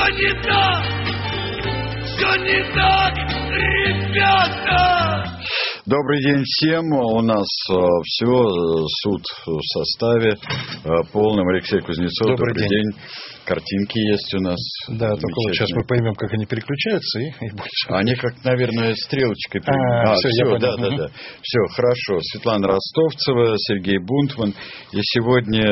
Все не так, ребята! Добрый день всем. У нас все, суд в составе полном. Алексей Кузнецов, добрый день. Картинки есть у нас. Да, только вот сейчас мы поймем, как они переключаются. И больше. Они как, наверное, стрелочкой. Все, да. Все, хорошо. Светлана Ростовцева, Сергей Бунтман. И сегодня...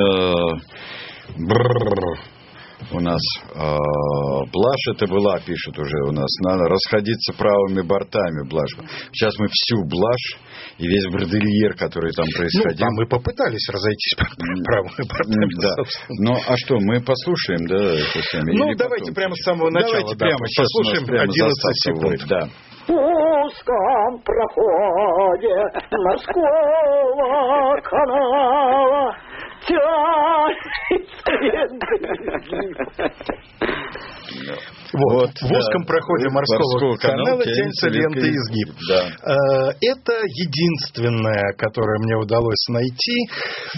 У нас Блаш это была, пишет уже у нас. Надо расходиться правыми бортами, Блаш. Сейчас мы всю Блаш и весь бордельер, который там происходил. Ну, там мы попытались разойтись правыми бортами. Да. Ну, а что, мы послушаем, да, это сами? Ну, или давайте потом? Прямо с самого начала. Давайте прямо сейчас послушаем 11 секунд. Вот, да. В узком проходе морского канала Вот, в узком проходе морского канала тянется лента изгиб. Да. Это единственное, которое мне удалось найти,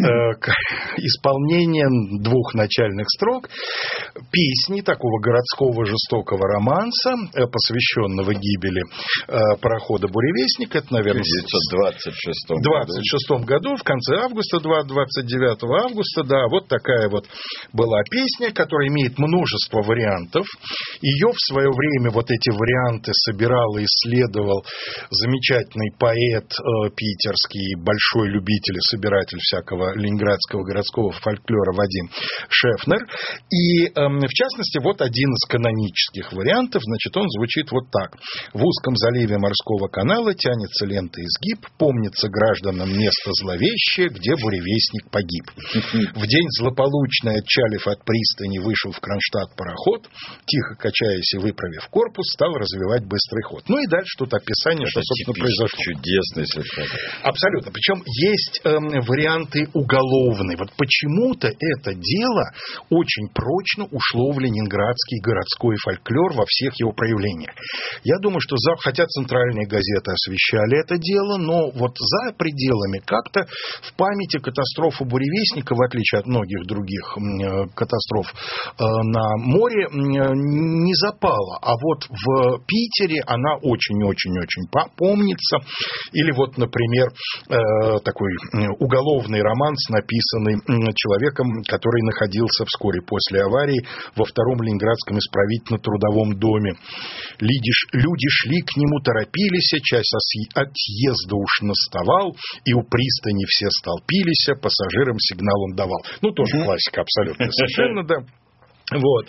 исполнение двух начальных строк песни такого городского жестокого романса, посвященного гибели парохода «Буревестник». Это, наверное, в 1926 году, в конце августа, 29 августа, да, вот такая вот была песня, которая имеет множество вариантов. Ее в свое время, вот эти варианты собирал и исследовал замечательный поэт питерский, большой любитель и собиратель всякого ленинградского городского фольклора Вадим Шефнер. И, в частности, вот один из канонических вариантов, значит, он звучит вот так. В узком заливе морского канала тянется лента изгиб, помнится гражданам место зловещее, где буревестник погиб. В день злополучный, отчалив от пристани, вышел в Кронштадт пароход, тихо качаясь и выправив корпус, стал развивать быстрый ход. Ну и дальше тут описание, что, собственно, произошло. Чудесный совершенно. Абсолютно. Причем есть варианты уголовные. Вот почему-то это дело очень прочно ушло в ленинградский городской фольклор во всех его проявлениях. Я думаю, что хотя центральные газеты освещали это дело, но вот за пределами как-то в памяти катастрофа буревестника, в отличие от многих других катастроф на море, не запала. А вот в Питере она очень-очень-очень помнится. Или вот, например, такой уголовный романс, написанный человеком, который находился вскоре после аварии во втором Ленинградском исправительно-трудовом доме. Люди шли к нему, торопились, час отъезда уж наставал, и у пристани все столпились, пассажирам сигнал он давал. Ну, тоже классика абсолютно совершенно, да. Вот.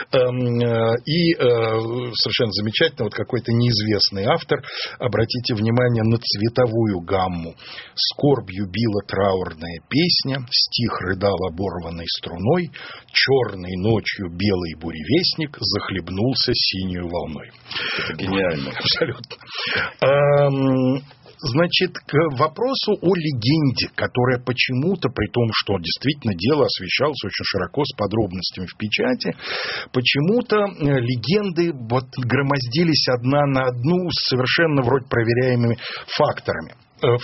И совершенно замечательно, вот какой-то неизвестный автор, обратите внимание на цветовую гамму. Скорбью била траурная песня, стих рыдал оборванной струной, черной ночью белый буревестник захлебнулся синюю волной. Это гениально. Абсолютно. Значит, к вопросу о легенде, которая почему-то, при том, что действительно дело освещалось очень широко, с подробностями в печати, почему-то легенды вот громоздились одна на одну с совершенно вроде проверяемыми фактами.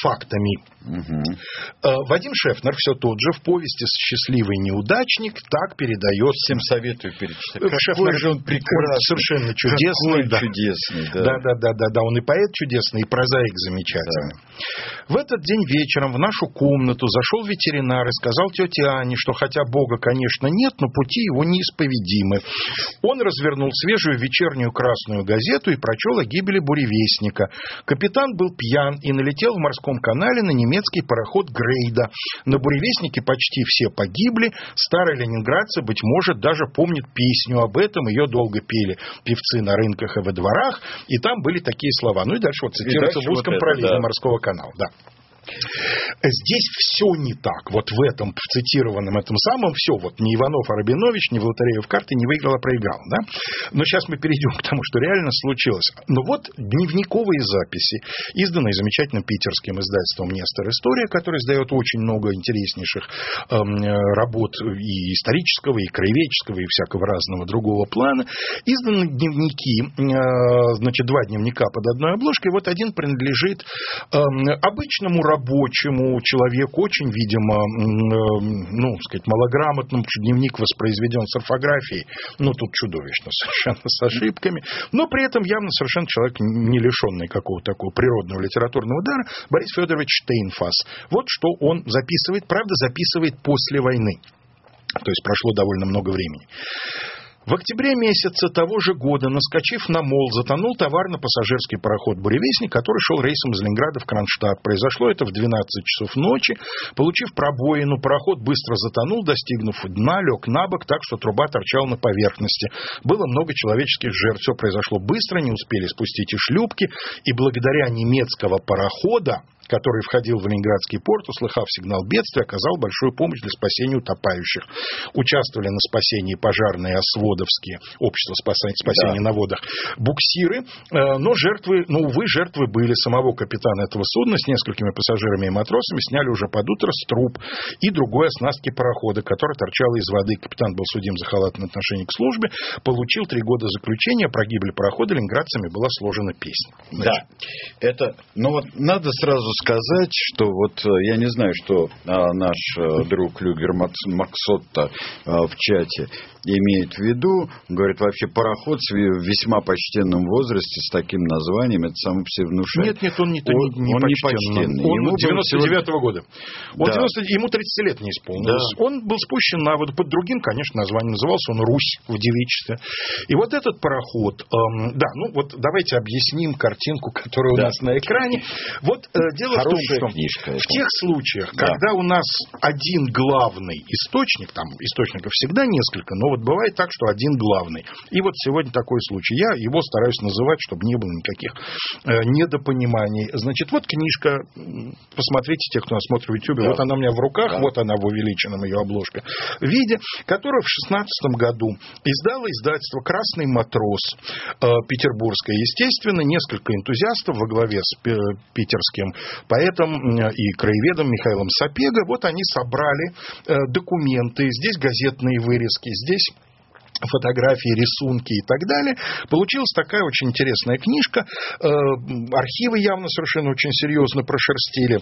Вадим Шефнер, все тот же, в повести «Счастливый неудачник» так передает. Всем советую перечитать. Шефнер же он прекрасный, совершенно чудесный. Чудесный, да. Он и поэт чудесный, и прозаик замечательный. Да. В этот день вечером в нашу комнату зашел ветеринар и сказал тете Ане, что хотя Бога, конечно, нет, но пути его неисповедимы. Он развернул свежую вечернюю красную газету и прочел о гибели буревестника. Капитан был пьян и налетел в морском канале на немецкий пароход Грейда. На буревестнике почти все погибли. Старые ленинградцы, быть может, даже помнят песню об этом. Ее долго пели певцы на рынках и во дворах. И там были такие слова. Ну и дальше вот цитируется в узком проливе морского канала. Да. Здесь все не так. Вот в этом, в цитированном этом самом, все. Вот ни Иванов, а Рабинович, ни Волотареев карты не выиграл, а проиграл. Да? Но сейчас мы перейдем к тому, что реально случилось. Но вот дневниковые записи, изданные замечательным питерским издательством «Нестор. История», которое издает очень много интереснейших работ и исторического, и краеведческого, и всякого разного другого плана. Изданы дневники, значит, 2 дневника под одной обложкой. Вот один принадлежит обычному рабочему рабочему человеку, очень, видимо, малограмотному, потому что дневник воспроизведен с орфографией, тут чудовищно совершенно с ошибками, но при этом явно совершенно человек, не лишенный какого-то такого природного литературного дара, Борис Федорович Штейнфас. Вот что он записывает, правда, записывает после войны. То есть прошло довольно много времени. В октябре месяце того же года, наскочив на мол, затонул товарно-пассажирский пароход «Буревестник», который шел рейсом из Ленинграда в Кронштадт. Произошло это в 12 часов ночи. Получив пробоину, пароход быстро затонул, достигнув дна, лег на бок, так что труба торчала на поверхности. Было много человеческих жертв. Все произошло быстро, не успели спустить и шлюпки, и благодаря немецкого парохода, который входил в Ленинградский порт, услыхав сигнал бедствия, оказал большую помощь для спасения утопающих. Участвовали на спасении пожарные Осводовские, общество спасения на водах, буксиры, но жертвы, увы, жертвы были. Самого капитана этого судна с несколькими пассажирами и матросами сняли уже под утро с труб и другой оснастки парохода, которая торчала из воды. Капитан был судим за халатное отношение к службе, получил 3 года заключения, про гибель парохода ленинградцами была сложена песня. Да, это, надо сразу сказать, что я не знаю, что наш друг Люгер Максотто в чате имеет в виду. Говорит, вообще пароход в весьма почтенном возрасте с таким названием, это само по себе внушает. Нет, он не почтенный. Он 99-го года. Ему 30 лет не исполнилось. Да. Он был спущен на воду под другим, конечно, названием. Назывался он «Русь» в девичестве. И вот этот пароход, давайте объясним картинку, которая у нас на экране. Дело в том, что в тех случаях, когда у нас один главный источник, там источников всегда несколько, но бывает так, что один главный. И сегодня такой случай. Я его стараюсь называть, чтобы не было никаких недопониманий. Значит, книжка, посмотрите, те, кто нас смотрит в YouTube, она у меня в руках, она в увеличенном ее обложка виде, которую в 2016 году издало издательство «Красный матрос» петербургское. Естественно, несколько энтузиастов во главе с питерским поэтом и краеведом Михаилом Сапега, они собрали документы, здесь газетные вырезки, здесь фотографии, рисунки и так далее. Получилась такая очень интересная книжка. Архивы явно совершенно очень серьезно прошерстили.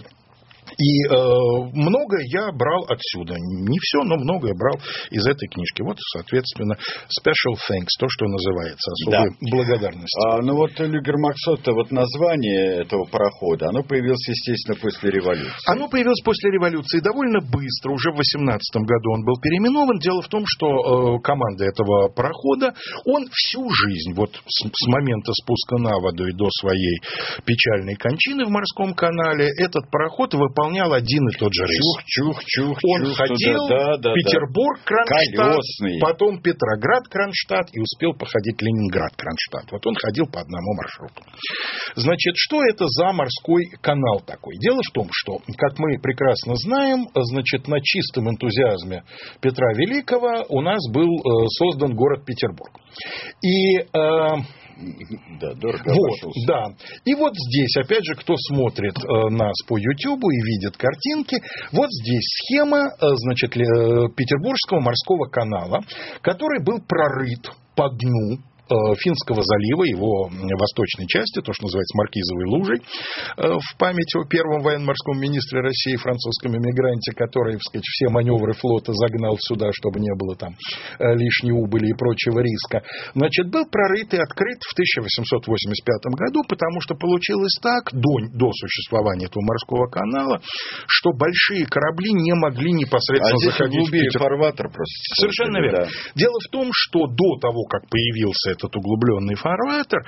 И многое я брал отсюда. Не все, но многое брал из этой книжки. Соответственно, special thanks, то, что называется, особая благодарность. Люгер Максотто, название этого парохода, оно появилось, естественно, после революции. Оно появилось после революции довольно быстро. Уже в 18 году он был переименован. Дело в том, что команда этого парохода, он всю жизнь, с момента спуска на воду и до своей печальной кончины в морском канале, этот пароход выполнял один и тот же рейс. Он ходил Петербург, Кронштадт, потом Петроград, Кронштадт и успел походить Ленинград, Кронштадт. Он ходил по одному маршруту. Значит, что это за морской канал такой? Дело в том, что, как мы прекрасно знаем, на чистом энтузиазме Петра Великого у нас был создан город Петербург. И дорого обошелся. И здесь, опять же, кто смотрит нас по Ютубу и видит картинки, здесь схема, Петербургского морского канала, который был прорыт по дну Финского залива, его восточной части, то, что называется Маркизовой лужей, в память о первом военно-морском министре России, французском эмигранте, который, все маневры флота загнал сюда, чтобы не было там лишней убыли и прочего риска. Был прорыт и открыт в 1885 году, потому что получилось так, до существования этого морского канала, что большие корабли не могли непосредственно заходить в Питер. Фарватер просто. Совершенно верно. Да. Дело в том, что до того, как появился этот углубленный фарватер,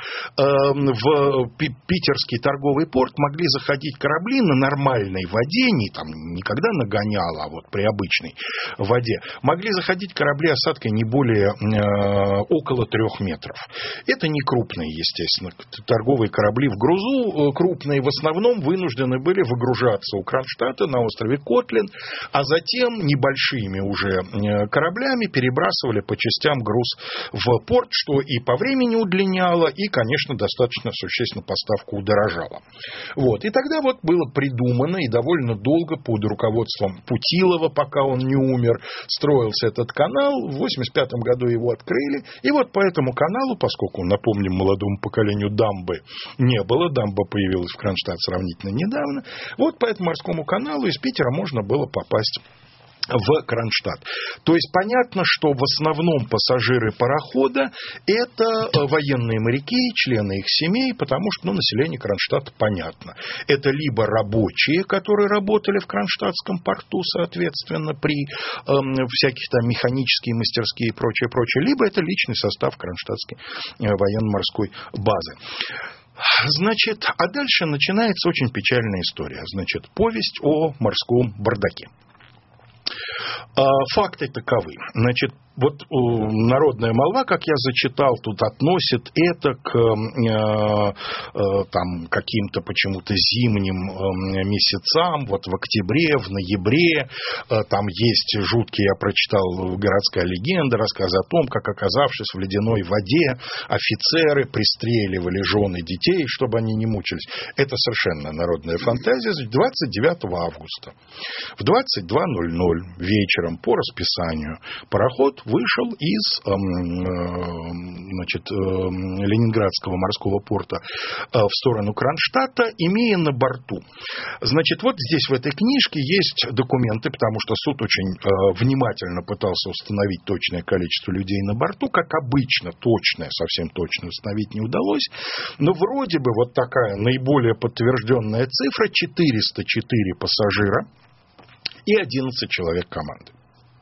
в питерский торговый порт могли заходить корабли на нормальной воде, не когда нагоняло, а при обычной воде, могли заходить корабли осадкой не более около 3 метров. Это не крупные, естественно. Торговые корабли в грузу крупные в основном вынуждены были выгружаться у Кронштадта на острове Котлин, а затем небольшими уже кораблями перебрасывали по частям груз в порт, что и и по времени удлиняла, и, конечно, достаточно существенно поставку удорожала. Вот. И тогда вот было придумано, и довольно долго под руководством Путилова, пока он не умер, строился этот канал. В 1985 году его открыли. И вот по этому каналу, поскольку, напомним молодому поколению, дамбы не было, дамба появилась в Кронштадт сравнительно недавно, вот по этому морскому каналу из Питера можно было попасть в Кронштадт. То есть понятно, что в основном пассажиры парохода это военные моряки, члены их семей, потому что население Кронштадта понятно. Это либо рабочие, которые работали в Кронштадтском порту, соответственно, при всяких там механические мастерские и прочее, либо это личный состав Кронштадтской военно-морской базы. Значит, а дальше начинается очень печальная история. Значит, повесть о морском бардаке. Факты таковы. Значит, вот народная молва, как я зачитал, тут относит это к там, каким-то почему-то зимним месяцам, вот в октябре, в ноябре, там есть жуткие, я прочитал, городская легенда, рассказ о том, как, оказавшись в ледяной воде, офицеры пристреливали жены детей, чтобы они не мучились. Это совершенно народная фантазия. 29 августа в 22:00 вечером по расписанию пароход вышел из Ленинградского морского порта в сторону Кронштадта, имея на борту. Значит, вот здесь в этой книжке есть документы, потому что суд очень внимательно пытался установить точное количество людей на борту. Как обычно, точное, совсем точно установить не удалось. Но вроде бы вот такая наиболее подтвержденная цифра: 404 пассажира и 11 человек команды.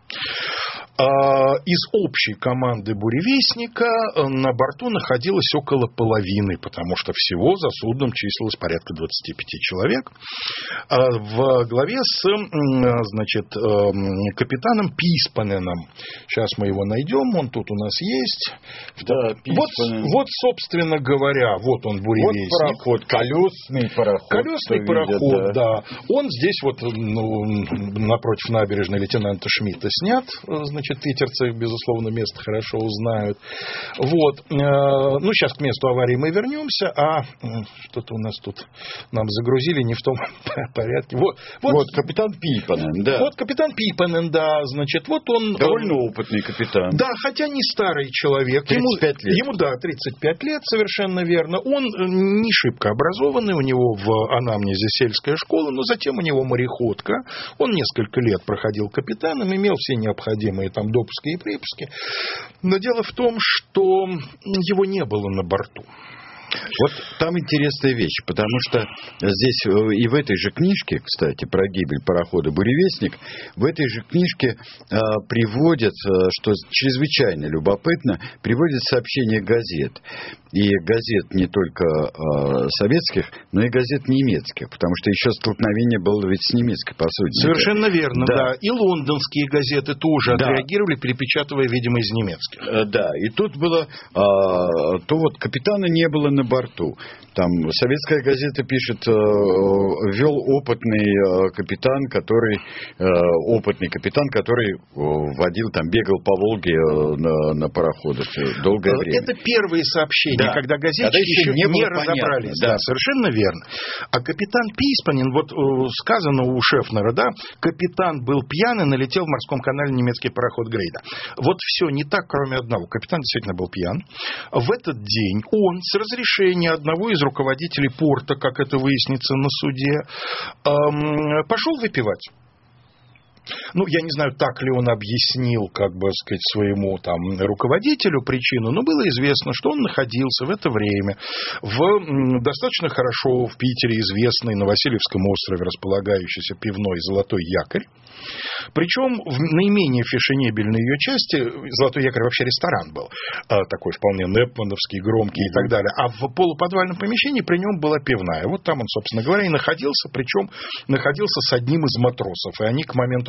Из общей команды «Буревестника» на борту находилось около половины, потому что всего за судном числилось порядка 25 человек, в главе с, значит, капитаном Писпаненом. Сейчас мы его найдем, он тут у нас есть. Да, вот, собственно говоря, вот он, «Буревестник». Вот пароход, колесный пароход. Колесный пароход, видят, да. Он здесь вот напротив набережной лейтенанта Шмидта снят, значит, питерцы, безусловно, место хорошо узнают. Вот. Ну, сейчас к месту аварии мы вернемся, а что-то у нас тут нам загрузили не в том порядке. Вот капитан Пипанен, да. Вот капитан Пипанен, да, значит, вот он... Довольно опытный капитан. Да, хотя не старый человек. 35 лет. Ему, да, 35 лет, совершенно верно. Он не шибко образованный, у него в анамнезе сельская школа, но затем у него мореходка. Он несколько лет проходил капитаном, имел все необходимые там допуски и припуски. Но дело в том, что его не было на борту. Вот там интересная вещь, потому что здесь и в этой же книжке, кстати, про гибель парохода «Буревестник», в этой же книжке приводят, что чрезвычайно любопытно, приводят сообщения газет. И газет не только советских, но и газет немецких, потому что еще столкновение было ведь с немецкой, по сути. Совершенно верно, да. И лондонские газеты тоже отреагировали, перепечатывая, видимо, из немецких. Да, и тут было, то вот капитана не было на борту. Там советская газета пишет, вел опытный капитан, который водил, там, бегал по Волге на пароходах долгое время. Это первые сообщения, когда газетчики еще не разобрались. Да, совершенно верно. А капитан Писпанен, вот сказано у Шефнера, да, капитан был пьян и налетел в морском канале немецкий пароход Грейда. Вот все не так, кроме одного. Капитан действительно был пьян. В этот день он с разрешения одного из руководителей порта, как это выяснится на суде, пошел выпивать. Ну, я не знаю, так ли он объяснил, как бы сказать, своему там руководителю причину, но было известно, что он находился в это время в достаточно хорошо в Питере известной на Васильевском острове располагающейся пивной «Золотой якорь». Причем в наименее фешенебельной ее части «Золотой якорь» вообще ресторан был, такой вполне непмановский, громкий и так далее. А в полуподвальном помещении при нем была пивная. Вот там он, собственно говоря, и находился, причем находился с одним из матросов. И они к моменту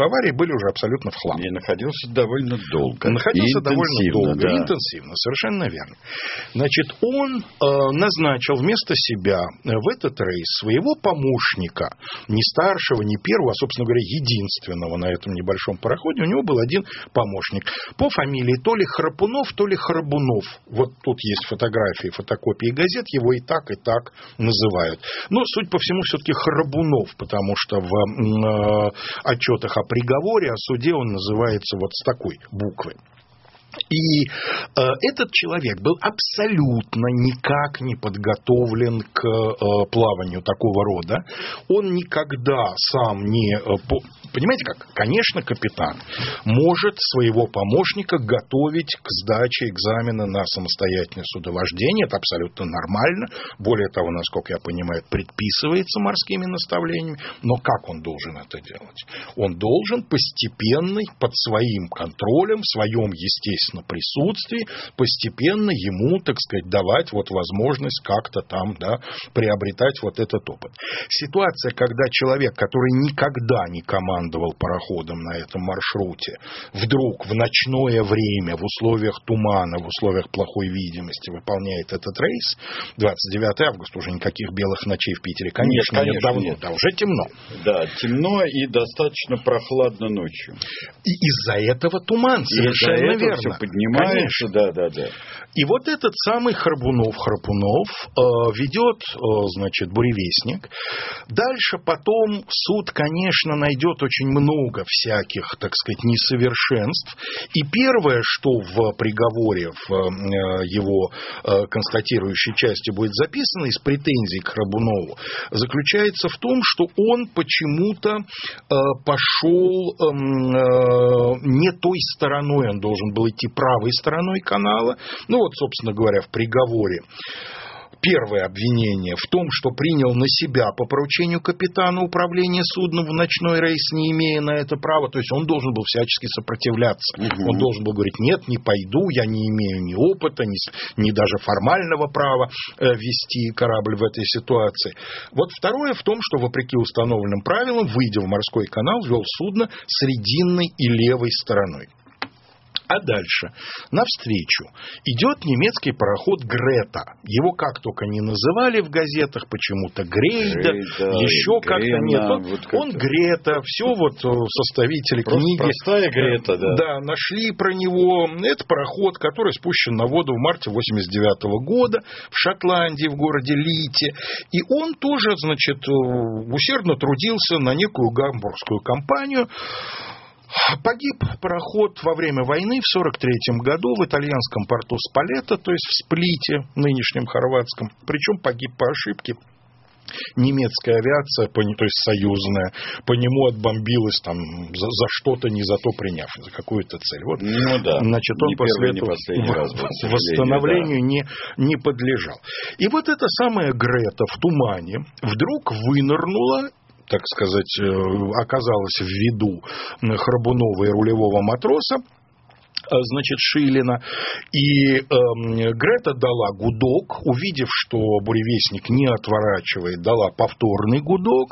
аварии были уже абсолютно в хлам. И находился довольно долго. Находился довольно долго, да. интенсивно, совершенно верно. Значит, он назначил вместо себя в этот рейс своего помощника, не старшего, не первого, а, собственно говоря, единственного на этом небольшом пароходе. У него был один помощник по фамилии то ли Храпунов, то ли Храбунов. Вот тут есть фотографии, фотокопии газет, его и так называют. Но, судя по всему, все-таки Храбунов, потому что в отчетах о приговоре, о суде он называется вот с такой буквы. И этот человек был абсолютно никак не подготовлен к плаванию такого рода. Он никогда сам не... Понимаете как? Конечно, капитан может своего помощника готовить к сдаче экзамена на самостоятельное судовождение. Это абсолютно нормально. Более того, насколько я понимаю, предписывается морскими наставлениями. Но как он должен это делать? Он должен постепенно, под своим контролем, в своем естественном присутствии, постепенно ему, так сказать, давать вот возможность как-то там, да, приобретать вот этот опыт. Ситуация, когда человек, который никогда не командовал пароходом на этом маршруте, вдруг в ночное время, в условиях тумана, в условиях плохой видимости выполняет этот рейс, 29 августа, уже никаких белых ночей в Питере, конечно, нет давно, нет. Да, уже темно. Да, темно и достаточно прохладно ночью. И из-за этого туман, совершенно верно. Все поднимается, да. И вот этот самый Храпунов ведет, значит, буревестник. Дальше потом суд, конечно, найдет очень много всяких, так сказать, несовершенств. И первое, что в приговоре, в его констатирующей части будет записано из претензий к Храпунову, заключается в том, что он почему-то пошел не той стороной, он должен был идти правой стороной канала. Ну вот, собственно говоря, в приговоре первое обвинение в том, что принял на себя по поручению капитана управления судном в ночной рейс, не имея на это права. То есть он должен был всячески сопротивляться. Он должен был говорить: нет, не пойду, я не имею ни опыта, ни даже формального права вести корабль в этой ситуации. Вот второе в том, что вопреки установленным правилам, выйдя в морской канал, вел судно срединной и левой стороной. А дальше навстречу идет немецкий пароход «Грета». Его как только не называли в газетах, почему-то Грейда, еще как-то нет. Он Грета, все вот составители просто книги. Простая Грета, да. Да, нашли про него. Это пароход, который спущен на воду в марте 1989 года в Шотландии, в городе Лите. И он тоже, значит, усердно трудился на некую гамбургскую компанию. Погиб пароход во время войны в 1943 году в итальянском порту Спалетто, то есть в Сплите, нынешнем хорватском. Причем погиб по ошибке. Немецкая авиация, то есть союзная, по нему отбомбилась там за что-то, не за то приняв, за какую-то цель. Вот, ну да, значит, он после этого восстановлению не подлежал. И вот эта самая Грета в тумане вдруг вынырнула, так сказать, оказалась в виду Храбунова и рулевого матроса, значит, Шилина. И Грета дала гудок, увидев, что буревестник не отворачивает, дала повторный гудок.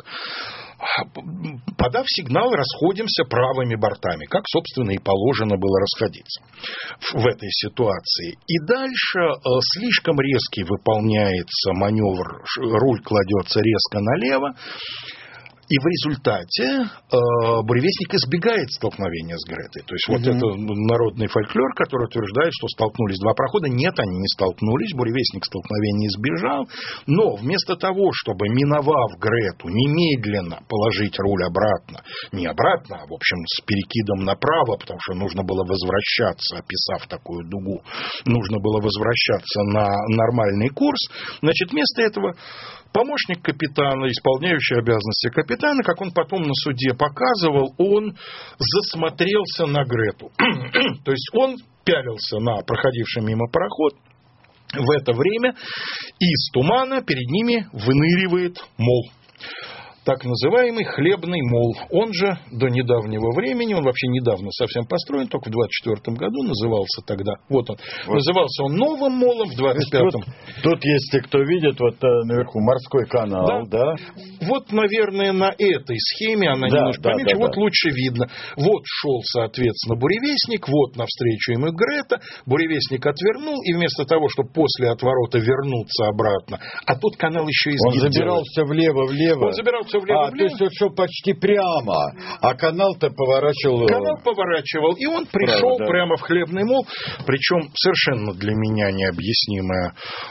Подав сигнал, расходимся правыми бортами, как, собственно, и положено было расходиться в этой ситуации. И дальше слишком резкий выполняется маневр, руль кладется резко налево. И в результате буревестник избегает столкновения с Гретой. То есть вот это народный фольклор, который утверждает, что столкнулись два парохода. Нет, они не столкнулись, буревестник столкновения избежал. Но вместо того, чтобы, миновав Грету, немедленно положить руль обратно, не обратно, а в общем с перекидом направо, потому что нужно было возвращаться, описав такую дугу, нужно было возвращаться на нормальный курс, значит, вместо этого помощник капитана, исполняющий обязанности капитана, как он потом на суде показывал, он засмотрелся на Грету. То есть он пялился на проходивший мимо пароход. В это время из тумана перед ними выныривает мол. так называемый хлебный мол. Он же до недавнего времени, он вообще недавно совсем построен, только в 24 году назывался тогда, назывался он новым молом, в 25-м. Тут, если кто видит, вот наверху морской канал, да? Вот, наверное, на этой схеме, она немножко поменьше, вот лучше видно. Вот шел, соответственно, буревестник, вот навстречу ему Грета, буревестник отвернул, и вместо того, чтобы после отворота вернуться обратно, а тут канал еще изгиб. Он забирался влево-влево. Он забирался влево-влево. То есть он шел почти прямо, а канал-то поворачивал. Канал поворачивал, и он пришел прямо в хлебный мол, причем совершенно для меня необъяснимая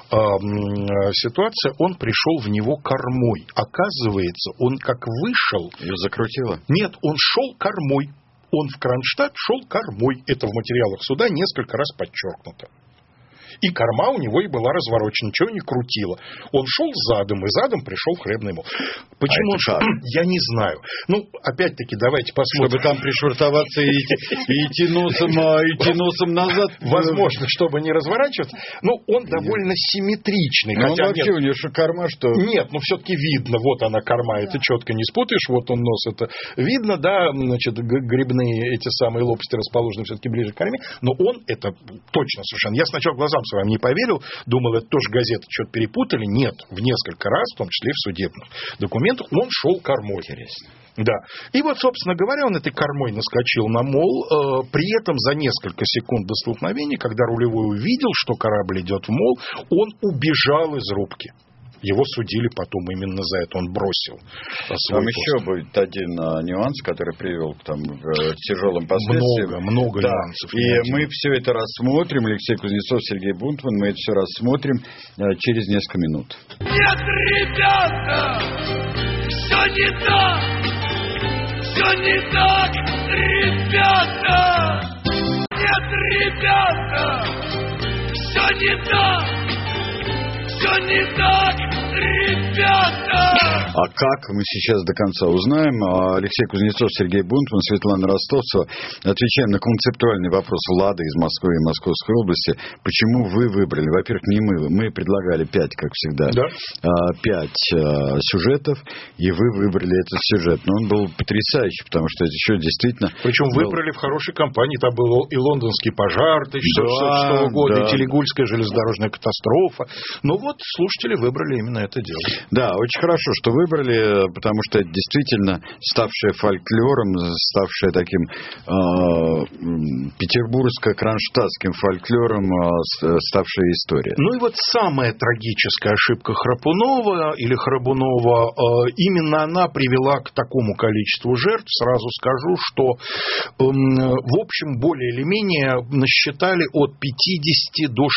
ситуация, он пришел в него кормой. Оказывается, он как вышел... Ее закрутило? Нет, он шел кормой. Он в Кронштадт шел кормой. Это в материалах суда несколько раз подчеркнуто. И корма у него и была разворочена, ничего не крутило. Он шел задом, и задом пришел в хлебный мол. Почему он шел? Я не знаю. Ну, опять-таки, давайте посмотрим. Чтобы там пришвартоваться и идти носом назад. Возможно, чтобы не разворачиваться. Но он довольно симметричный. Но хотя вообще у него что, корма, что? Нет, но все-таки видно. Вот она корма, это четко не спутаешь. Вот он нос, это видно, да, значит, грибные эти самые лопасти расположены все-таки ближе к корме. Но он, это точно совершенно. Я сначала глазам своим не поверил, думал, это тоже газеты что-то перепутали. Нет, в несколько раз, в том числе и в судебных документах, он шел кормой. Интересно. Да. И вот, собственно говоря, он этой кормой наскочил на мол. При этом за несколько секунд до столкновения, когда рулевой увидел, что корабль идет в мол, он убежал из рубки. Его судили потом именно за это. Он бросил свой Там еще будет один нюанс, который привел к тяжелым последствиям. Много нюансов. И мы все это рассмотрим. Алексей Кузнецов, Сергей Бунтман. Мы это все рассмотрим через несколько минут. Нет, ребята, все не так. Все не так, ребята. Нет, ребята, все не так. Все не так, ребята! А как, мы сейчас до конца узнаем. Алексей Кузнецов, Сергей Бунтман, Светлана Ростовцева. Отвечаем на концептуальный вопрос Влада из Москвы и Московской области. Почему вы выбрали? Во-первых, не мы. Мы предлагали 5, как всегда. Да? 5 сюжетов, и вы выбрали этот сюжет. Но он был потрясающий, потому что это еще действительно... Причем выбрали в хорошей компании. Там был и лондонский пожар 1966 года, и Телегульская железнодорожная катастрофа. Но вот слушатели выбрали именно это дело. Да, очень хорошо, что выбрали, потому что это действительно ставшее фольклором, ставшее таким петербургско-кронштадтским фольклором, ставшая история. Ну и вот самая трагическая ошибка Храпунова или Храбунова, именно она привела к такому количеству жертв. Сразу скажу, что в общем более или менее насчитали от 50 до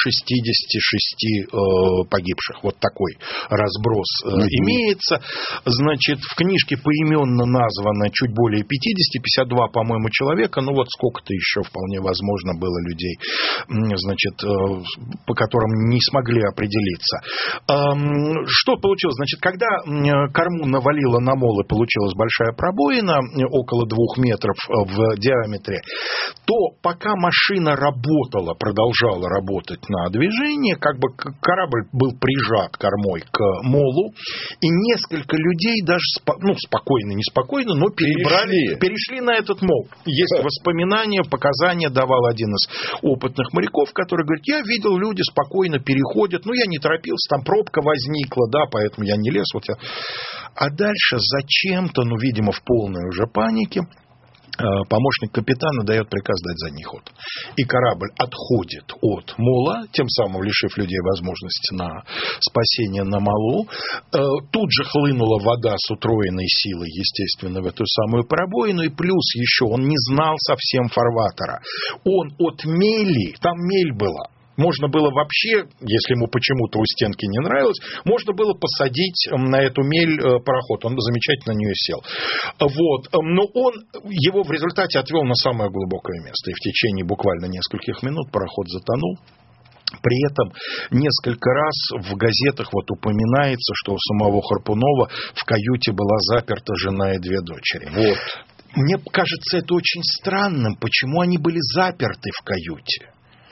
66 погибших. Вот такой разброс имеется. Значит, в книжке поименно названо чуть более 50, 52, по-моему, человека. Ну, вот сколько-то еще вполне возможно было людей, значит, по которым не смогли определиться. Что получилось? Значит, когда корму навалило на мол и получилась большая пробоина, около 2 метров в диаметре, то пока машина работала, продолжала работать на движение, как бы корабль был прижат кормой к молу, и несколько людей даже спокойно, неспокойно, но перешли на этот мол. Есть воспоминания, показания давал один из опытных моряков, который говорит, я видел, люди спокойно переходят, я не торопился, там пробка возникла, да, поэтому я не лез. А дальше зачем-то, видимо, в полной уже панике, помощник капитана дает приказ дать задний ход. И корабль отходит от мола, тем самым лишив людей возможности на спасение на молу. Тут же хлынула вода с утроенной силой, естественно, в эту самую пробоину. И плюс еще он не знал совсем фарватера. Он от мели, там мель была. Можно было вообще, если ему почему-то у стенки не нравилось, можно было посадить на эту мель пароход. Он бы замечательно на нее сел. Вот. Но он его в результате отвел на самое глубокое место. И в течение буквально нескольких минут пароход затонул. При этом несколько раз в газетах упоминается, что у самого Храпунова в каюте была заперта жена и 2 дочери. Вот. Мне кажется это очень странным, почему они были заперты в каюте.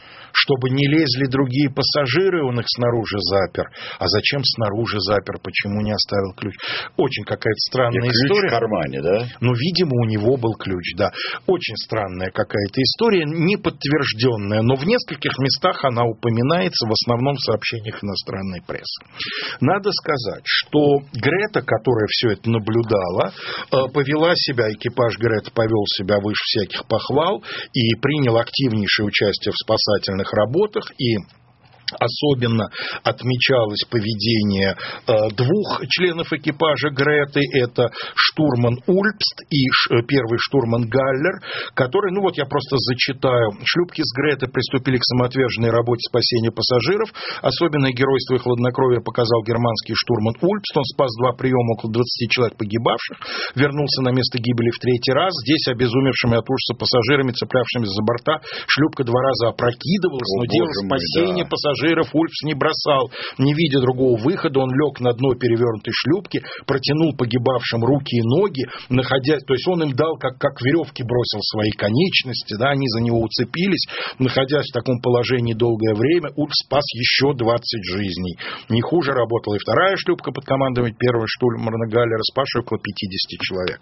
чтобы не лезли другие пассажиры, он их снаружи запер. А зачем снаружи запер? Почему не оставил ключ? Очень какая-то странная история. Ключ в кармане, да? Ну, видимо, у него был ключ, да. Очень странная какая-то история, не подтвержденная, но в нескольких местах она упоминается, в основном в сообщениях иностранной прессы. Надо сказать, что Грета, которая все это наблюдала, повела себя, экипаж Греты повел себя выше всяких похвал и принял активнейшее участие в спасательных работах, и особенно отмечалось поведение двух членов экипажа Греты, это штурман Ульпст и первый штурман Галлер, которые, ну вот я просто зачитаю. Шлюпки с Греты приступили к самоотверженной работе спасения пассажиров. Особенное геройство и хладнокровие показал германский штурман Ульпст. Он спас 2 приема около 20 человек погибавших, вернулся на место гибели в 3-й раз. Здесь обезумевшими от ужаса пассажирами, цеплявшимися за борта, шлюпка 2 раза опрокидывалась, но дело спасения пассажиров Ульпс не бросал. Не видя другого выхода, он лег на дно перевернутой шлюпки, протянул погибавшим руки и ноги, то есть он им дал, как веревки бросил свои конечности, да, они за него уцепились. Находясь в таком положении долгое время, Ульпс спас еще 20 жизней. Не хуже работала и вторая шлюпка под командованием первого штурмана Галлера, спасшая около 50 человек.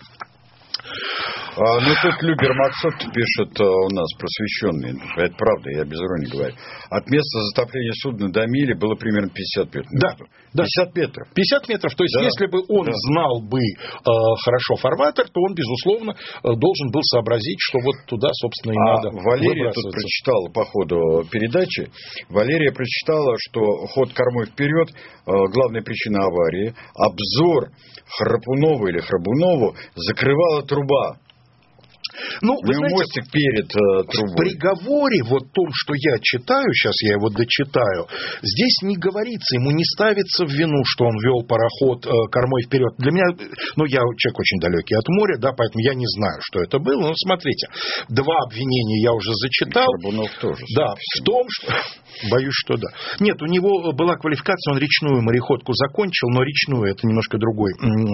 Ну, тут Любер Максотто пишет у нас, просвещенный, это правда, я без иронии говорю. От места затопления судна до мили было примерно 50 метров. Да. 50 метров. 50 метров, то есть если бы он знал бы хорошо фарватер, то он, безусловно, должен был сообразить, что вот туда, собственно, и надо Валерия тут прочитала по ходу передачи, Валерия прочитала, что ход кормой вперед, главная причина аварии, обзор Храпунова или Храбунову закрывала труба. Ну, вы знаете, мостик перед трубой. В приговоре, вот том, что я читаю, сейчас я его дочитаю, здесь не говорится, ему не ставится в вину, что он вел пароход кормой вперед. Для меня, ну, я человек очень далекий от моря, да, поэтому я не знаю, что это было. Но смотрите, 2 обвинения я уже зачитал. Храбунов тоже. Да, в том, что... Боюсь, что да. Нет, у него была квалификация, он речную мореходку закончил, но речную это немножко другой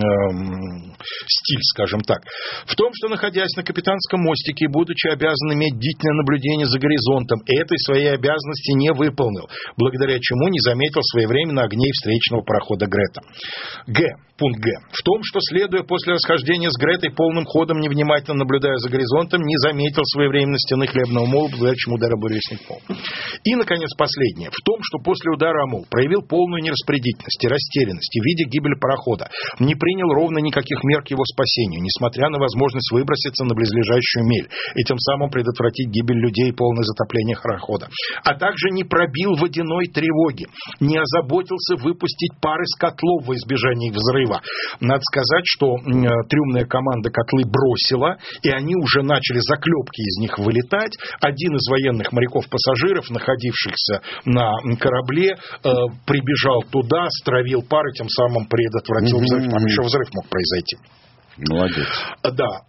стиль, скажем так. В том, что, находясь на капитанском мостике и будучи обязан иметь бдительное наблюдение за горизонтом, этой своей обязанности не выполнил, благодаря чему не заметил своевременно огней встречного парохода Грета. Пункт Г. В том, что, следуя после расхождения с Гретой полным ходом, невнимательно наблюдая за горизонтом, не заметил своевременно стены хлебного мола, благодаря чему удар буревестник пол. И, наконец, последнее. В том, что после удара о мол проявил полную нераспорядительность и растерянность и, видя гибель парохода, не принял ровно никаких мер к его спасению, несмотря на возможность выброситься на близлежащую мель и тем самым предотвратить гибель людей и полное затопление парохода. А также не пробил водяной тревоги, не озаботился выпустить пар из котлов во избежание взрыва. Надо сказать, что трюмная команда котлы бросила, и они уже начали заклепки из них вылетать. Один из военных моряков-пассажиров, находившихся на корабле, прибежал туда, стравил пар и тем самым предотвратил взрыв. Там еще взрыв мог произойти. Молодец. Да.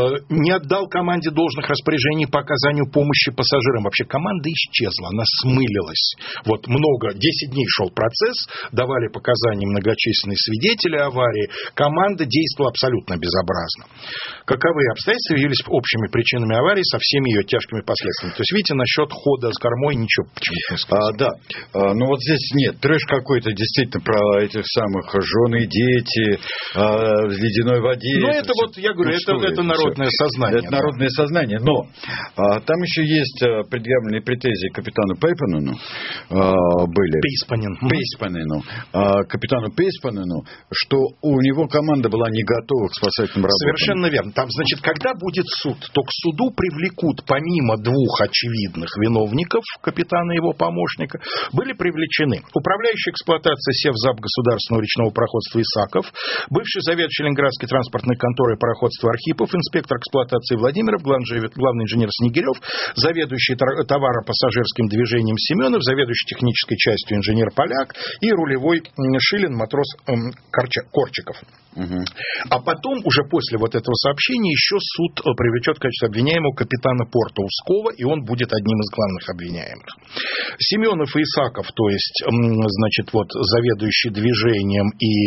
Не отдал команде должных распоряжений по оказанию помощи пассажирам. Вообще команда исчезла, она смылилась. Вот 10 дней шел процесс, давали показания многочисленные свидетели аварии. Команда действовала абсолютно безобразно. Каковы обстоятельства явились общими причинами аварии со всеми ее тяжкими последствиями. То есть, видите, насчет хода с кормой ничего почему-то не сказано. Да. Ну вот здесь нет. Трэш какой-то действительно про этих самых жены, дети, в ледяной воде. Ну, это вот, я говорю, это народное сознание. Это народное сознание. Но там еще есть предъявленные претензии к капитану Пейспанену. Были. Пейспанену. Капитану Пейспанену, что у него команда была не готова к спасательным работам. Совершенно верно. Там, значит, когда будет суд, то к суду привлекут, помимо 2 очевидных виновников, капитана и его помощника, были привлечены управляющий эксплуатацией Севзап государственного речного пароходства Исаков, бывший заведующий Ленинградской транспортной конторы пароходства Архипов, инспектор эксплуатации Владимиров, главный инженер Снегирев, заведующий товаропассажирским движением Семенов, заведующий технической частью инженер Поляк и рулевой Шилин, матрос Корчиков. А потом, уже после вот этого сообщения, еще суд привлечет в качестве обвиняемого капитана порта Ускова, и он будет одним из главных обвиняемых. Семенов и Исаков, то есть, значит, вот заведующий движением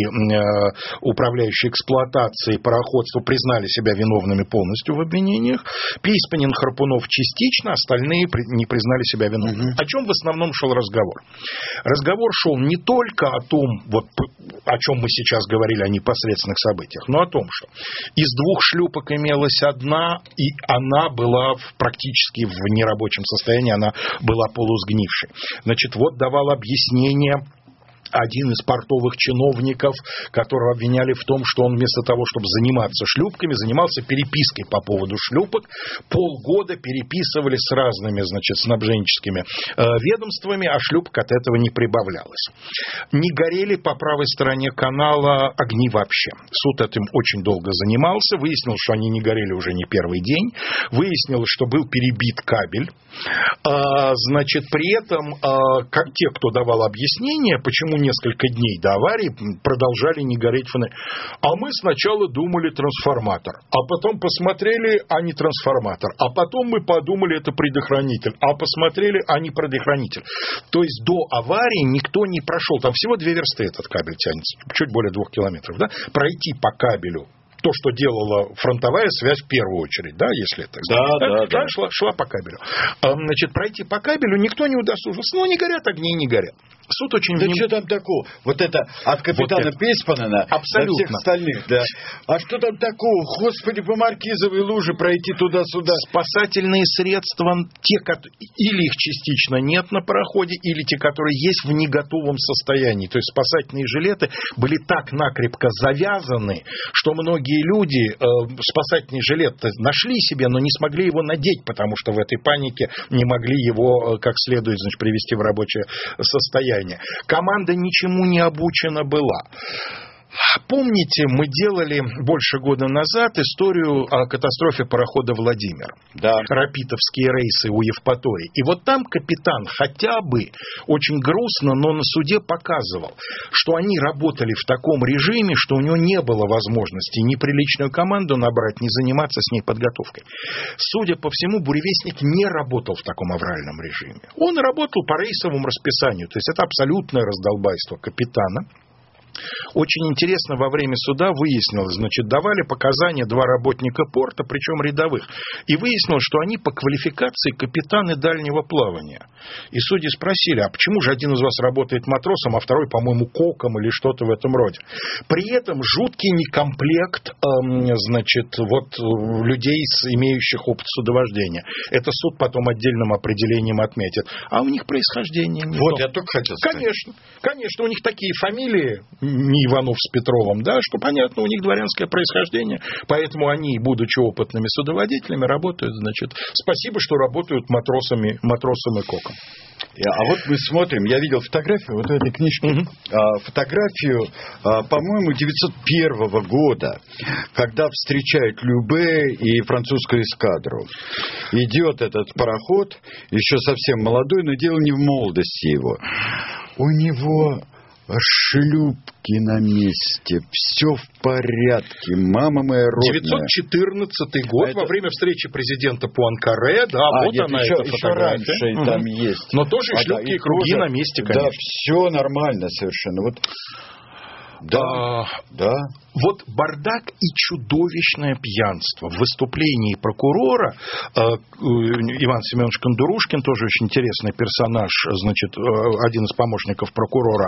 и управляющий эксплуатацией пароходства признали себя виновными полностью в обвинениях. Писпанин, Харпунов частично, остальные не признали себя виновными. О чем в основном шел разговор? Разговор шел не только о том, вот, о чем мы сейчас говорили, о непосредственных событиях, но о том, что из 2 шлюпок имелась одна, и она была практически в нерабочем состоянии, она была полусгнившей. Значит, вот давал объяснение один из портовых чиновников, которого обвиняли в том, что он вместо того, чтобы заниматься шлюпками, занимался перепиской по поводу шлюпок. Полгода переписывали с разными, значит, снабженческими ведомствами, а шлюпок от этого не прибавлялось. Не горели по правой стороне канала огни вообще. Суд этим очень долго занимался, выяснил, что они не горели уже не первый день, выяснилось, что был перебит кабель. Значит, при этом те, кто давал объяснение, почему несколько дней до аварии продолжали не гореть фонари. А мы сначала думали трансформатор, а потом посмотрели, а не трансформатор, а потом мы подумали, это предохранитель, а посмотрели, а не предохранитель. То есть до аварии никто не прошел, там всего 2 версты этот кабель тянется, чуть более 2 километров, да? Пройти по кабелю то, что делала фронтовая связь в первую очередь, да, если это да. Шла по кабелю. Значит, пройти по кабелю никто не удосужился. Ну, не горят огни, не горят. Суд очень внимательно. Да что там такого? Вот это от капитана вот Писпанена абсолютно. До всех остальных, да. А что там такого? Господи, по Маркизовой луже пройти туда-сюда. Спасательные средства, те, или их частично нет на пароходе, или те, которые есть в неготовом состоянии. То есть спасательные жилеты были так накрепко завязаны, что многие люди спасательный жилет нашли себе, но не смогли его надеть, потому что в этой панике не могли его как следует, значит, привести в рабочее состояние. Команда ничему не обучена была. Помните, мы делали больше года назад историю о катастрофе парохода «Владимир». Да. Рапитовские рейсы у Евпатории. И вот там капитан хотя бы очень грустно, но на суде показывал, что они работали в таком режиме, что у него не было возможности ни приличную команду набрать, ни заниматься с ней подготовкой. Судя по всему, «Буревестник» не работал в таком авральном режиме. Он работал по рейсовому расписанию. То есть это абсолютное раздолбайство капитана. Очень интересно, во время суда выяснилось, значит, давали показания 2 работника порта, причем рядовых, и выяснилось, что они по квалификации капитаны дальнего плавания. И судьи спросили, а почему же один из вас работает матросом, а второй, по-моему, коком или что-то в этом роде. При этом жуткий некомплект, значит, вот людей, имеющих опыт судовождения. Это суд потом отдельным определением отметит. А у них происхождение не вот, то. я только хотел сказать. Конечно, у них такие фамилии, не Иванов с Петровым, да, что понятно, у них дворянское происхождение, поэтому они, будучи опытными судоводителями, работают, значит, спасибо, что работают матросом и коком. А вот мы смотрим, я видел фотографию вот в этой книжке, фотографию, по-моему, 901 года, когда встречают Любе и французскую эскадру. Идет этот пароход, еще совсем молодой, но дело не в молодости его. У него шлюпки на месте, все в порядке, мама моя родная. 914 год, во время встречи президента Пуанкаре, да, вот нет, она, еще, эта фотография. Еще раньше там есть. Но тоже и шлюпки, и круги тоже, на месте, конечно. Да, все нормально совершенно. Вот. Да. Вот бардак и чудовищное пьянство. В выступлении прокурора Иван Семенович Кондурушкин, тоже очень интересный персонаж, значит, один из помощников прокурора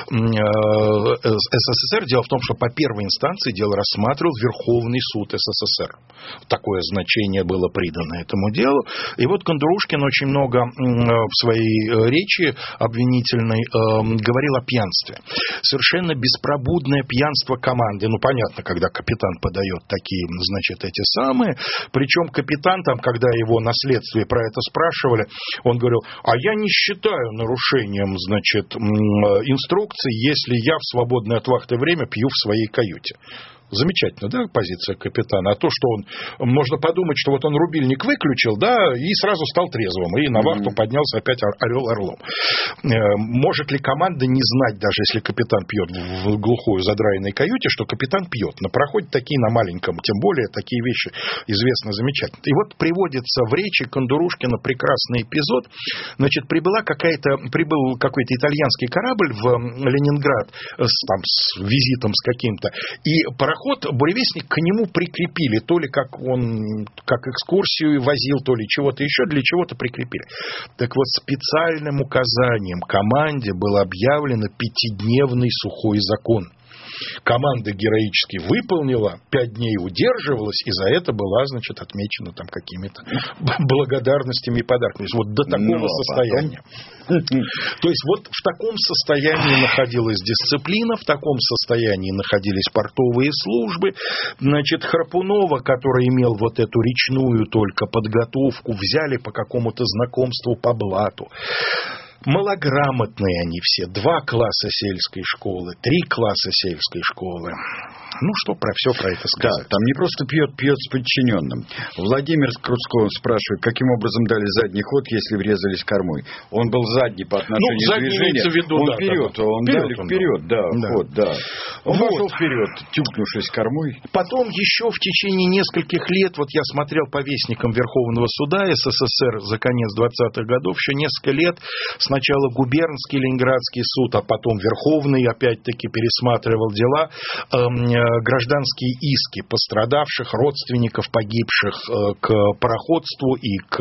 СССР. Дело в том, что по первой инстанции дело рассматривал Верховный суд СССР. Такое значение было придано этому делу. И вот Кондурушкин очень много в своей речи обвинительной говорил о пьянстве. Совершенно беспробудное пьянство команды. Ну, понятно, когда капитан подает такие, значит, эти самые. Причем капитан, там, когда его на следствии про это спрашивали, он говорил, а я не считаю нарушением, значит, инструкций, если я в свободное от вахты время пью в своей каюте. Замечательно, да, позиция капитана. А то, что он, можно подумать, что вот он рубильник выключил, да, и сразу стал трезвым, и на вахту поднялся опять орел орлом. Может ли команда не знать, даже если капитан пьет в глухой задраенной каюте, что капитан пьет? На пароходе такие, на маленьком, тем более, такие вещи известны замечательно. И вот приводится в речи Кондурушкина прекрасный эпизод. Значит, прибыл какой-то итальянский корабль в Ленинград с визитом с каким-то, и пароход «Буревестник» к нему прикрепили, то ли как экскурсию возил, то ли чего-то еще, для чего-то прикрепили. Так вот, специальным указанием команде был объявлен 5-дневный сухой закон. Команда героически выполнила, 5 дней удерживалась, и за это была, значит, отмечена там какими-то благодарностями и подарками. Вот до такого состояния. То есть вот в таком состоянии находилась дисциплина, в таком состоянии находились портовые службы. Значит, Храпунова, который имел вот эту речную только подготовку, взяли по какому-то знакомству по блату. Малограмотные они все. 2 класса сельской школы, 3 класса сельской школы. Ну, что про это сказать? Да, там не просто пьет с подчиненным. Владимир Крутсков спрашивает, каким образом дали задний ход, если врезались кормой. Он был задний по отношению к движению. Виду, он да, вперед, да. Он дали вперед, да, ход, да. Он пошел вперед, тюкнувшись кормой. Потом еще в течение нескольких лет, вот я смотрел по вестникам Верховного суда СССР за конец 20-х годов, еще несколько лет, сначала губернский Ленинградский суд, а потом Верховный опять-таки пересматривал дела, гражданские иски пострадавших, родственников погибших к пароходству и к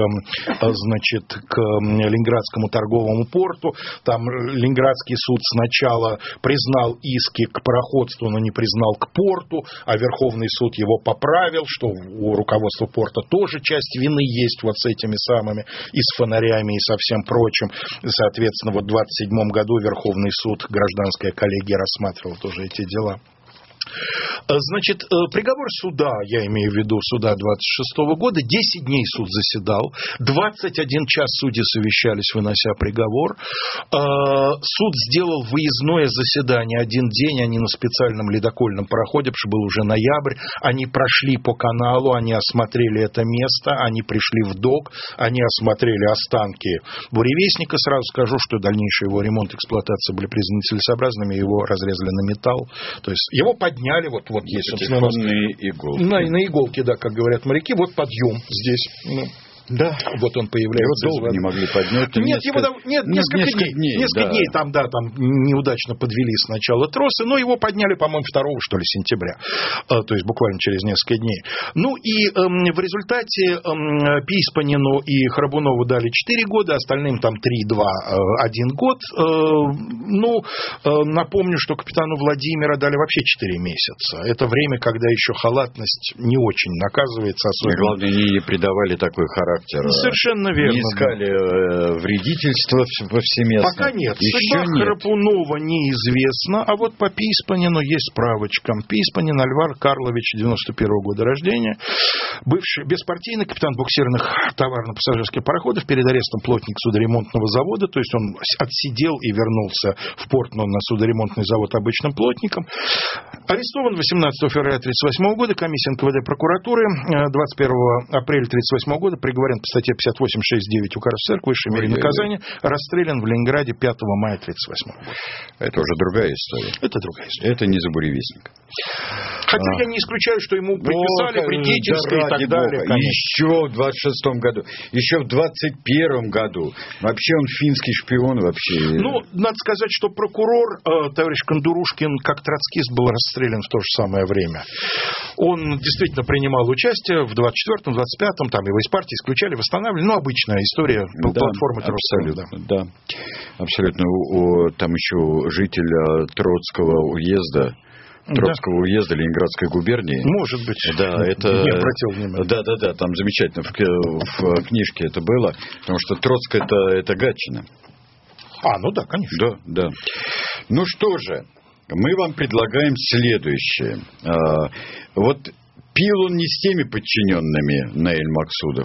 Ленинградскому торговому порту. Там Ленинградский суд сначала признал иски к пароходству, но не признал к порту, а Верховный суд его поправил, что у руководства порта тоже часть вины есть вот с этими самыми, и с фонарями, и со всем прочим. Соответственно, вот в 27 году Верховный суд, гражданская коллегия рассматривала тоже эти дела. Значит, приговор суда, я имею в виду суда 26 года, 10 дней суд заседал, 21 час судьи совещались, вынося приговор. Суд сделал выездное заседание 1 день, они на специальном ледокольном пароходе, потому что был уже ноябрь, они прошли по каналу, они осмотрели это место, они пришли в док, они осмотрели останки Буревестника. Сразу скажу, что дальнейший его ремонт и эксплуатация были признаны целесообразными, его разрезали на металл, то есть его подняли, вот есть, собственно, иголки. На иголке, да, как говорят моряки, вот подъем здесь. Да, вот он появляется. Его долго не могли поднять. Несколько дней. Несколько дней там неудачно подвели сначала тросы, но его подняли, по-моему, 2 что ли, сентября. То есть буквально через несколько дней. Ну и в результате Писпанину и Храбунову дали 4 года, остальным там 3, 2, 1 год. Напомню, что капитану Владимира дали вообще 4 месяца. Это время, когда еще халатность не очень наказывается. И главное, не придавали такой характер. Совершенно верно. Не искали вредительства повсеместно. Пока нет. Еще судьба Храпунова неизвестна, а вот по Писпанину есть справочка. Писпанин Альвар Карлович, 91 года рождения, бывший беспартийный капитан буксирных товарно-пассажирских пароходов, перед арестом плотник судоремонтного завода, то есть он отсидел и вернулся в порт, но на судоремонтный завод обычным плотником. Арестован 18 февраля 1938 года, комиссия НКВД прокуратуры, 21 апреля 1938 года, приговорен по статье 58.6.9 УК РСФСР к высшей мере наказания, расстрелян в Ленинграде 5 мая 1938 года. Это уже другая история. Это другая история. Это не за Буревестника. Хотя я не исключаю, что ему приписали вредительство и так далее. Еще в 26 году, еще в 21 году. Вообще он финский шпион вообще. Надо сказать, что прокурор, товарищ Кондурушкин, как троцкист, был расстрелян в то же самое время. Он действительно принимал участие в 24-м, 25-м, там его из партии исключали, восстанавливали. Обычная история платформы Троцкого. Да, абсолютно. Там еще житель Троцкого уезда Ленинградской губернии. Может быть. Да, это... Не обратил внимания. Да, там замечательно в книжке это было, потому что Троцк это Гатчина. Да, конечно. Да. Ну что же, мы вам предлагаем следующее. Вот пил он не с теми подчиненными, Наиль Максудов.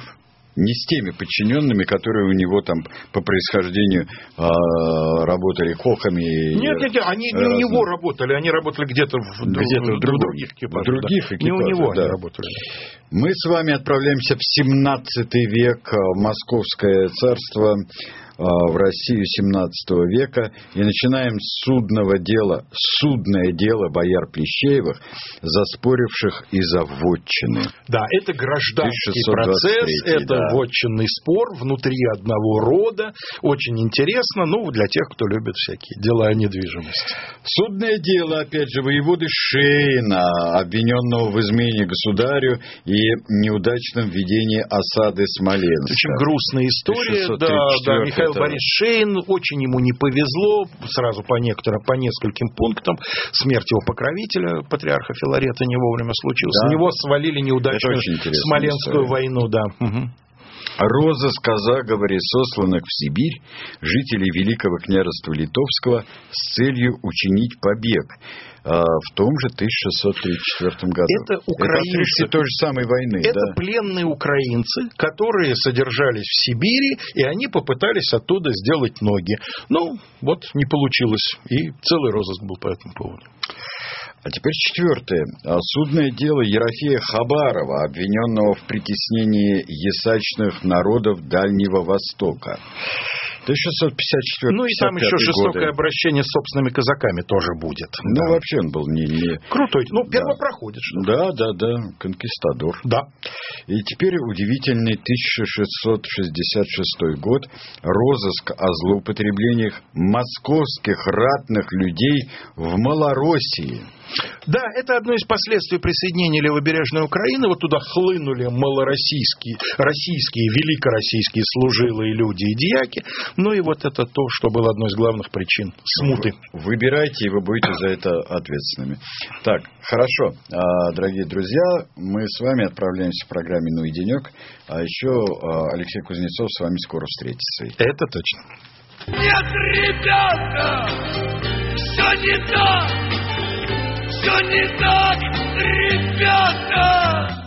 Не с теми подчиненными, которые у него там по происхождению работали кохами. Нет, они не у него работали, они работали где-то в других экипажах. В других экипажах, не у него да. они работали. Мы с вами отправляемся в 17 век, в Московское царство, в Россию 17 века, и начинаем с судное дело бояр Плещеевых, заспоривших из-за вотчины. Да, это гражданский процесс, это вотчинный спор внутри одного рода, очень интересно, для тех, кто любит всякие дела о недвижимости. Судное дело, опять же, воеводы Шейна, обвиненного в измене государю и неудачном ведении осады Смоленска. Очень грустная история, да, Михаил Борис Шейн, очень ему не повезло, сразу по нескольким пунктам. Смерть его покровителя, патриарха Филарета, не вовремя случилась. Да. На него свалили неудачную Смоленскую войну, да. Угу. Розыск о заговоре сосланных в Сибирь жителей Великого княжества Литовского с целью учинить побег в том же 1634 году. Это украинцы той же самой войны. Это пленные украинцы, которые содержались в Сибири, и они попытались оттуда сделать ноги. Не получилось. И целый розыск был по этому поводу. А теперь 4. Судное дело Ерофея Хабарова, обвиненного в притеснении ясачных народов Дальнего Востока. 1654. И там еще жестокое обращение с собственными казаками тоже будет. Вообще он был не... Крутой. Первопроходец. Да, конкистадор. Да. И теперь удивительный 1666 год. Розыск о злоупотреблениях московских ратных людей в Малороссии. Да, это одно из последствий присоединения Левобережной Украины. Вот туда хлынули малороссийские, великороссийские служилые люди и дьяки. И вот это то, что было одной из главных причин смуты. Выбирайте, и вы будете за это ответственными. Так, хорошо. Дорогие друзья, мы с вами отправляемся в программе «Ну и денек». А еще Алексей Кузнецов с вами скоро встретится. Это точно. Нет, ребята, все не так. Все не так, ребята!